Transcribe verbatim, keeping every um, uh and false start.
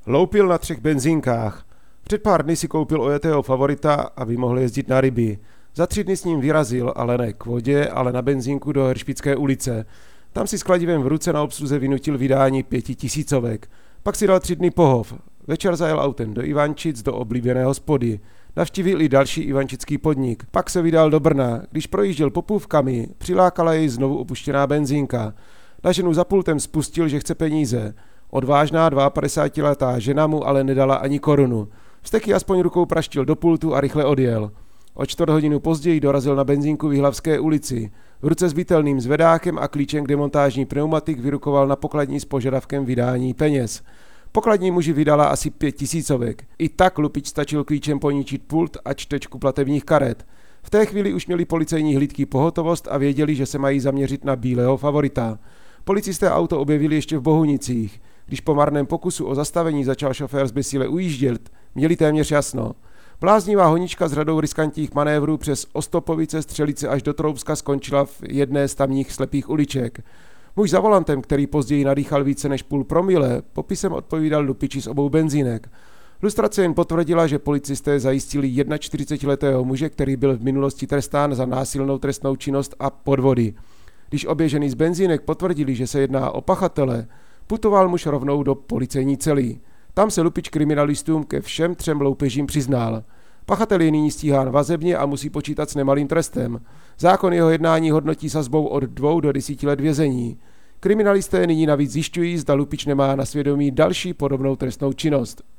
Loupil na třech benzínkách. Před pár dny si koupil ojetého favorita, aby mohl jezdit na ryby. Za tři dny s ním vyrazil, ale ne k vodě, ale na benzínku do Hršpické ulice. Tam si s kladivem v ruce na obsluze vynutil vydání pěti tisícovek. Pak si dal tři dny pohov. Večer zajel autem do Ivančic, do oblíbené hospody. Navštívil i další ivančický podnik. Pak se vydal do Brna. Když projížděl popůvkami, přilákala jej znovu opuštěná benzínka. Na ženu za pultem spustil, že chce peníze. Odvážná padesátidvouletá žena mu ale nedala ani korunu. Vzteky aspoň rukou praštil do pultu a rychle odjel. O čtvrt hodinu později dorazil na benzínku v Jihlavské ulici. V ruce s bytelným zvedákem a klíčem k demontážní pneumatik vyrukoval na pokladní s požadavkem vydání peněz. Pokladní muži vydala asi pět tisícovek. I tak lupič stačil klíčem poničit pult a čtečku platebních karet. V té chvíli už měli policejní hlídky pohotovost a věděli, že se mají zaměřit na bílého favorita. Policisté auto objevili ještě v Bohunicích. Když po marném pokusu o zastavení začal šofér zběsile ujíždět, měli téměř jasno. Bláznivá honička s řadou riskantních manévrů přes Ostopovice, Střelice až do Troubska skončila v jedné z tamních slepých uliček. Muž za volantem, který později nadýchal více než půl promile, popisem odpovídal lupiči z obou benzínek. Lustrace jen potvrdila, že policisté zajistili čtyřicetiletého muže, který byl v minulosti trestán za násilnou trestnou činnost a podvody. Když obě ženy z benzínek potvrdili, že se jedná o pachatele, putoval muž rovnou do policejní cely. Tam se lupič kriminalistům ke všem třem loupežím přiznal. Pachatel je nyní stíhán vazebně a musí počítat s nemalým trestem. Zákon jeho jednání hodnotí sazbou od dvou do desíti let vězení. Kriminalisté nyní navíc zjišťují, zda lupič nemá na svědomí další podobnou trestnou činnost.